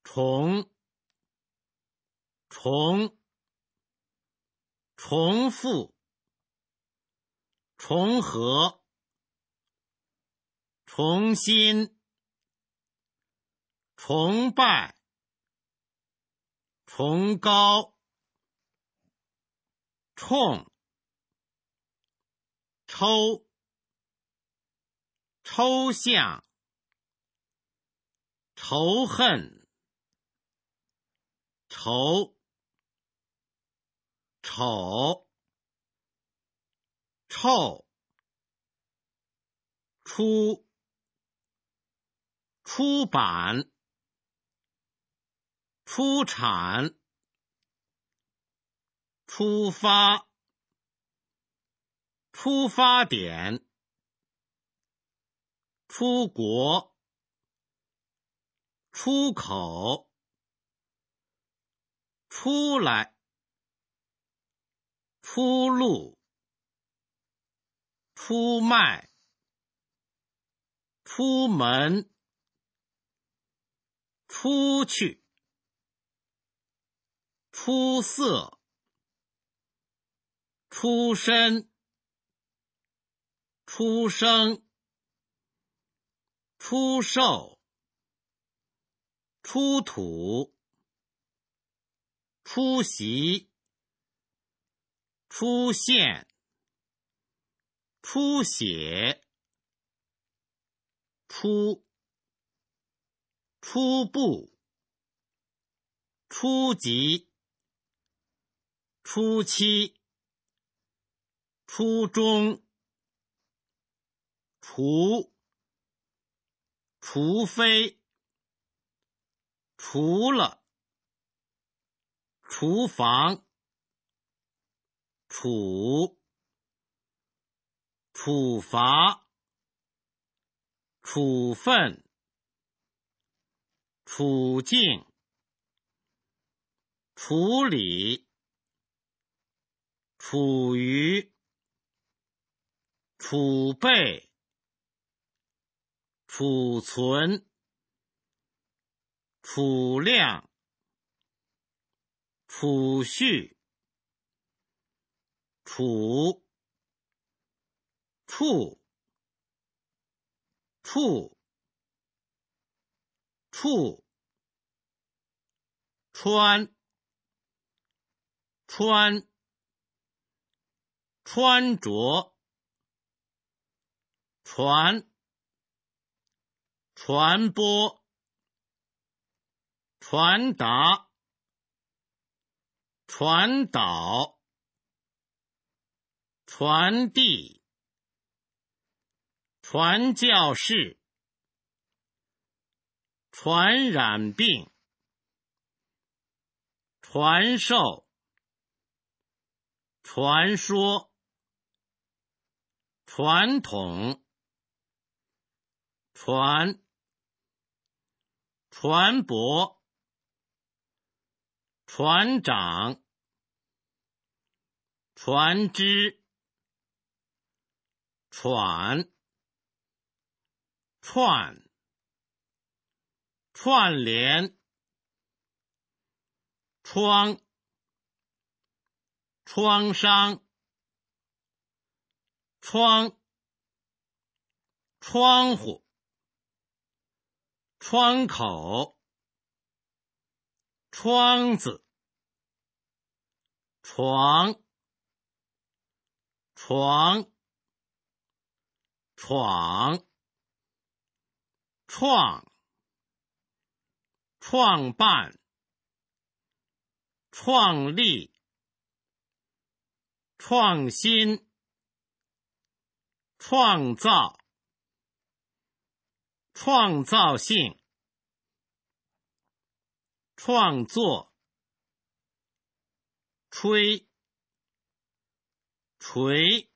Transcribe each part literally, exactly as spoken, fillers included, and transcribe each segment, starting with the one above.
重，重，重复，重合，重新，崇拜，崇高，冲，抽，抽象，仇恨，仇，丑，臭，出，出版，出产，出发，出发点，出国，出口，出来，出路，出卖，出门，出去，出色，出身，出生，出售，出土，出席，出现，出血，出，初步，初级，初期，初中，除，除非，除了，厨房，处，处罚，处分，处境，处理，处于，储备，储存，储量，储蓄，储，处，处，处，穿，穿，穿着，传，传播，传达，传导，传递，传教士，传染病，传授，传说，传统，传，传播，船长，船只，喘，串，串联，窗，创伤，窗，窗户，窗口，窗子，床，床，闯，创，创办，创立，创新，创造，创造性，创作，吹，垂，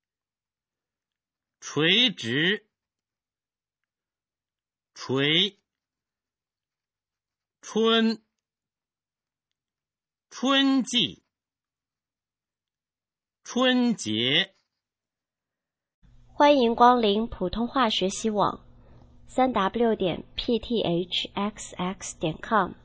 垂直，垂，春，春季，春节。 欢迎光临普通话学习网，三 w 点 p t h x x 点 com。